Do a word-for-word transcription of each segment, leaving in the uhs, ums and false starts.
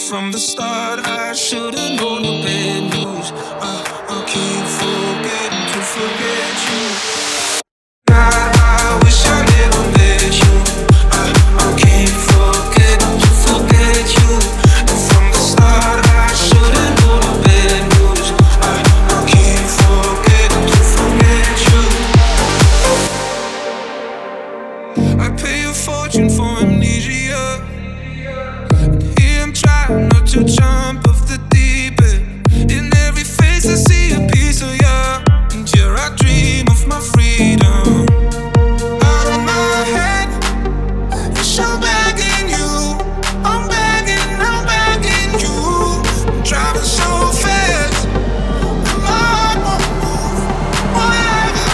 From the start, I should've known the bad news. I, I keep forgetting to forget you. God, I wish I never met you. I, I keep forgetting to forget you. And from the start, I should've known the bad news. I, I keep forgetting to forget you. I pay a fortune for amnesia. I'm trying not to jump off the deep end. In every face I see a piece of you, and here I dream of my freedom. Out of my head, yes, I'm begging you. I'm begging, I'm begging you. I'm driving so fast, my heart won't move. Whatever,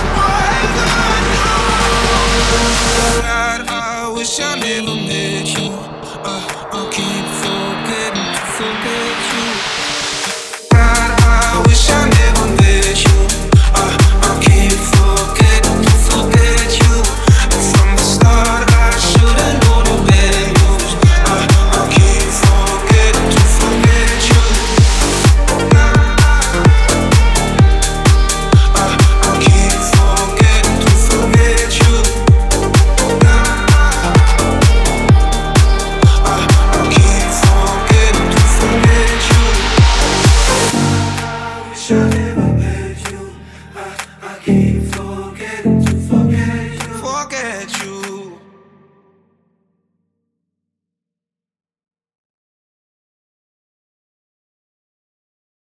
whatever, no. God, I wish I never met you. I, I keep forgetting to forget you. God, I wish I never met you. I, I keep forgetting to forget you. And from the start, I should've known the bad news. I, I keep forgetting to forget you. I, I keep forgetting to forget you. I keep forgetting to forget you.